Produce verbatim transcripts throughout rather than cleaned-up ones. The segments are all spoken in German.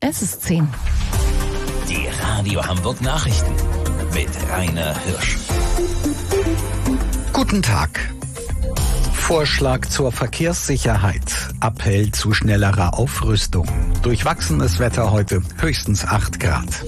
Es ist zehn. Die Radio Hamburg Nachrichten mit Rainer Hirsch. Guten Tag. Vorschlag zur Verkehrssicherheit. Appell zu schnellerer Aufrüstung. Durchwachsenes Wetter heute, höchstens acht Grad.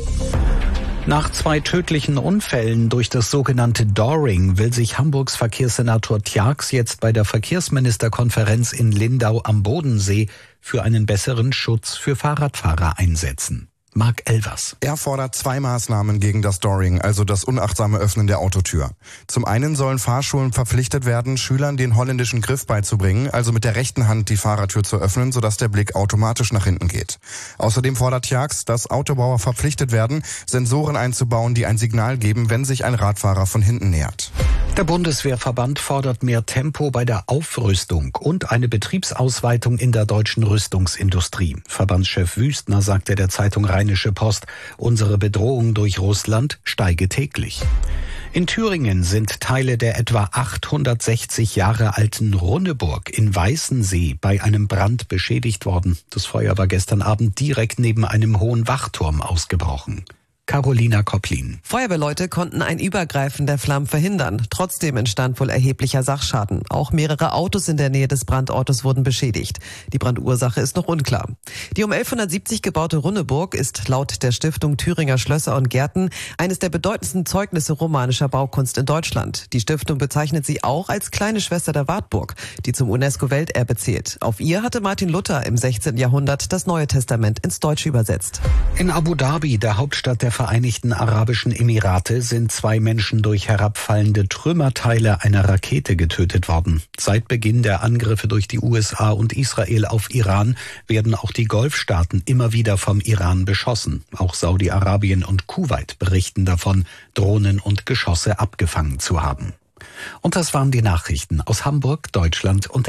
Nach zwei tödlichen Unfällen durch das sogenannte Doring will sich Hamburgs Verkehrssenator Tjax jetzt bei der Verkehrsministerkonferenz in Lindau am Bodensee für einen besseren Schutz für Fahrradfahrer einsetzen. Marc Elvers. Er fordert zwei Maßnahmen gegen das Doring, also das unachtsame Öffnen der Autotür. Zum einen sollen Fahrschulen verpflichtet werden, Schülern den holländischen Griff beizubringen, also mit der rechten Hand die Fahrertür zu öffnen, sodass der Blick automatisch nach hinten geht. Außerdem fordert Tjax, dass Autobauer verpflichtet werden, Sensoren einzubauen, die ein Signal geben, wenn sich ein Radfahrer von hinten nähert. Der Bundeswehrverband fordert mehr Tempo bei der Aufrüstung und eine Betriebsausweitung in der deutschen Rüstungsindustrie. Verbandschef Wüstner sagte der Zeitung Rheinische Post, unsere Bedrohung durch Russland steige täglich. In Thüringen sind Teile der etwa achthundertsechzig Jahre alten Runneburg in Weißensee bei einem Brand beschädigt worden. Das Feuer war gestern Abend direkt neben einem hohen Wachturm ausgebrochen. Carolina Kopplin. Feuerwehrleute konnten ein Übergreifen der Flammen verhindern. Trotzdem entstand wohl erheblicher Sachschaden. Auch mehrere Autos in der Nähe des Brandortes wurden beschädigt. Die Brandursache ist noch unklar. Die um elfhundertsiebzig gebaute Runneburg ist laut der Stiftung Thüringer Schlösser und Gärten eines der bedeutendsten Zeugnisse romanischer Baukunst in Deutschland. Die Stiftung bezeichnet sie auch als kleine Schwester der Wartburg, die zum UNESCO-Welterbe zählt. Auf ihr hatte Martin Luther im sechzehnten Jahrhundert das Neue Testament ins Deutsche übersetzt. In Abu Dhabi, der Hauptstadt der Vereinigten Arabischen Emirate, sind zwei Menschen durch herabfallende Trümmerteile einer Rakete getötet worden. Seit Beginn der Angriffe durch die U S A und Israel auf Iran werden auch die Golfstaaten immer wieder vom Iran beschossen. Auch Saudi-Arabien und Kuwait berichten davon, Drohnen und Geschosse abgefangen zu haben. Und das waren die Nachrichten aus Hamburg, Deutschland und